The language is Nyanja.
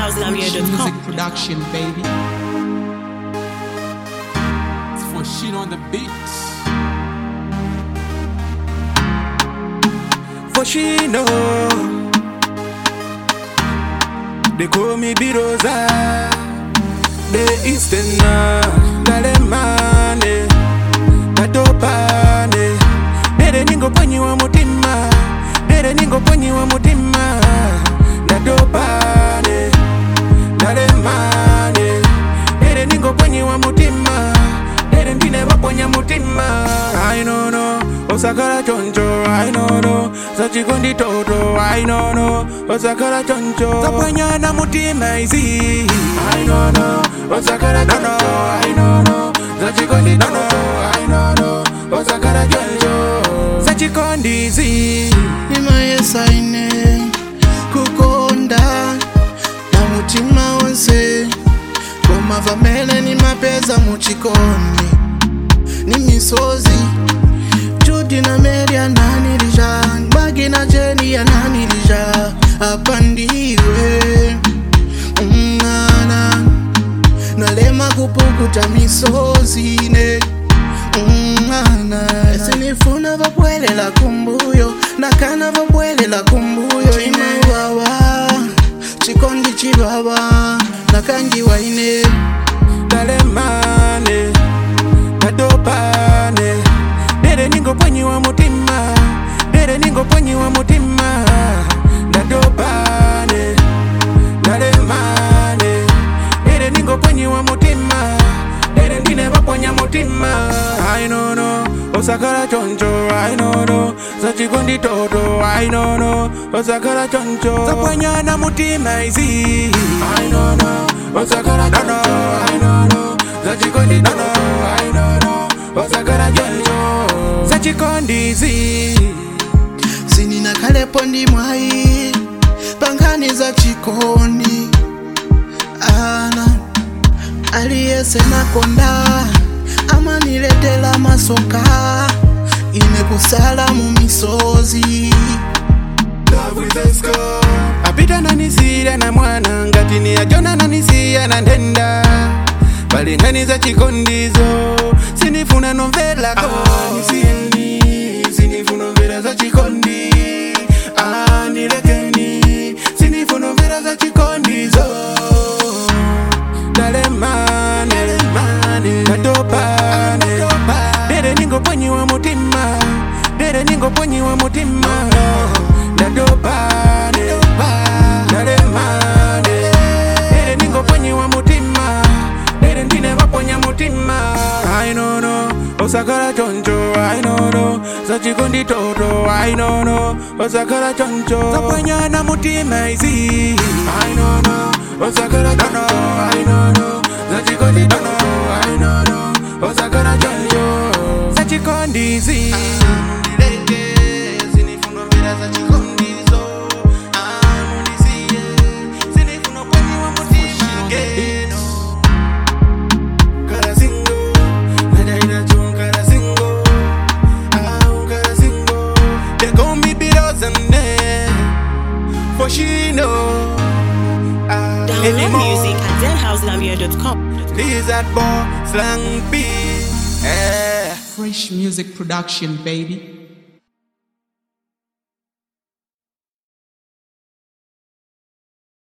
ZenHouseZambia.com. Music production, baby. It's for shit on the beats. For she know they call me Biroza. The Easterner, Dalemane, Katopane. Dere ningo panyi wa mutima, dere ningo panyi wa mutima. Katopane, Dalemane. Dere ningo panyi wa mutima, dere ndine waponya mutima. I know no, Osakara choncho, I know no. Sachikondi toto, I know no. Osakara choncho, zapanya na mutima izi. I know no, Osakara choncho, I know no. Sachikondi toto, I know no. Osakara choncho, sachikondi izi. Nima yesaine kukonda na mutima wonse. Koma vamele ni mapeza muchikondi. Ni misozi Judy na Mary ananilija, Bagi na Jenny ananilija. Hapa ndiwe nalema kupukuta misozi ne Sinifuna vabwele la kumbuyo, nakana vabwele la kumbuyo. Imewawa chikondi chiwawa, nakangi waine Dalemane, Katopane. Dere ningo panyi wa mutima, dere ningo panyi wa mutima. Katopane, Dalemane. Dere ningo panyi wa mutima, dere ndine waponya mutima. I know no, Osakara choncho, I know no. Sachikondi toto, I know no. Osakara choncho, zapanya na mutima izi. I know no, Osakara choncho, I know no. Sachikondi toto, I know no. Osakara choncho, sachikondi izi. Sinina kalepo ndi mwai Pangani za chikondi Ana Aliyese nakonda Ama niletela masoka Imekusala mumisozi Love with a score. Apita na nisiya na mwana Ngatini ya jona na nisiya na ndenda Bali nani za chikondizo Sinifuna novela ko Nisieni Sinifuna novela za chikondi Nilekeni Sinifuna novela za chikondizo Dalemane Katopane. Dere ningo panyi wa mutima, dere ningo panyi wa mutima. Katopane, Dalemane. Dere ningo panyi wa mutima, dere ndine waponya mutima. I know no, Osakara choncho, I know no. Sachikondi toto, I know no. Osakara choncho, zapanya na mutima izi. I know no, Osakara choncho, I know no. Sachikondi toto, I know no. Osakara choncho, sachikondi izi. For she know Download music at ZenHouseZambia.com. Lizard boy, slang B. Fresh music production, baby.